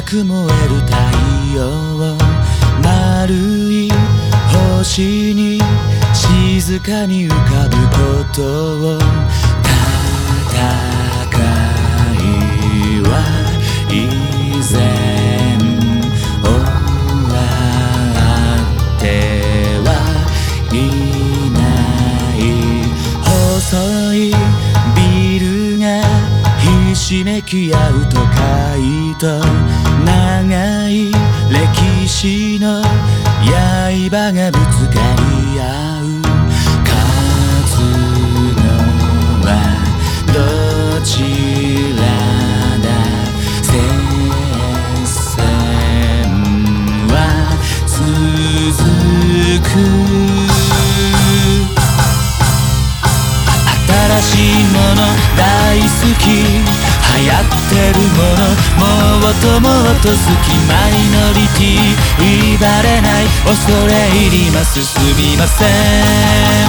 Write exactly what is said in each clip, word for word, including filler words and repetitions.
く燃える太陽、丸い星に静かに浮かぶことを、戦いは以前終わってはいない。細いビルがひしめき合う都会と、長い歴史の刃がぶつかり合う。勝つのはどちらだ、戦線は続く。新しいもの大好き、流行ってるものもっともっと好き。マイノリティ言いバレない、恐れ入ります、すみません。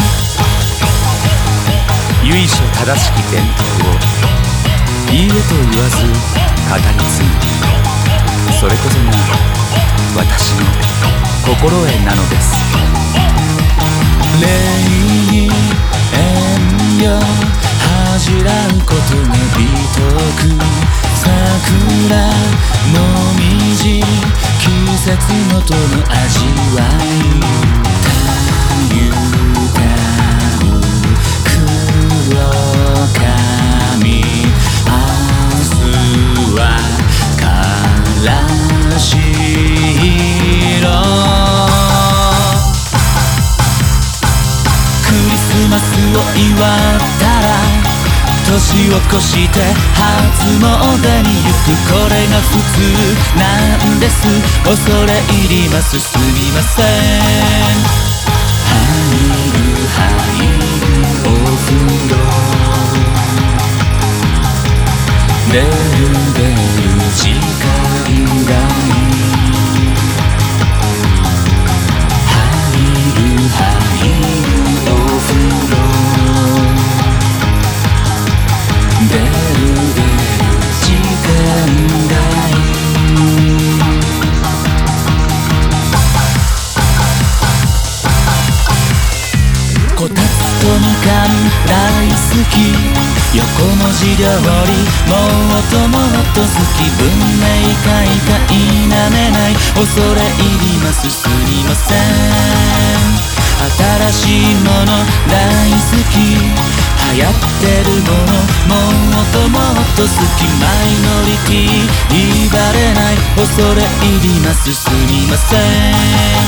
由緒正しき伝統をいいえと言わず語り継ぐ、それこそが私の心得なのです。 礼に遠慮恥じらうことが美徳。桜もみじ、季節ごとの味わい。たゆたう黒髪、明日はからし色。クリスマスを祝ったら年を越して初詣に行く。これが普通なんです、恐れ入ります、すみません。入る入るお風呂、出る出る時間がいい。入る入るお風呂、出る出る時間がいい。こたつとみかん大好き、横文字料理もっともっと好き。文明開化否めない、恐れ入ります、すみません。新しいもの大好き、流行ってるものもっともっと好き。マイノリティ言いバレない、恐れ入ります、すみません。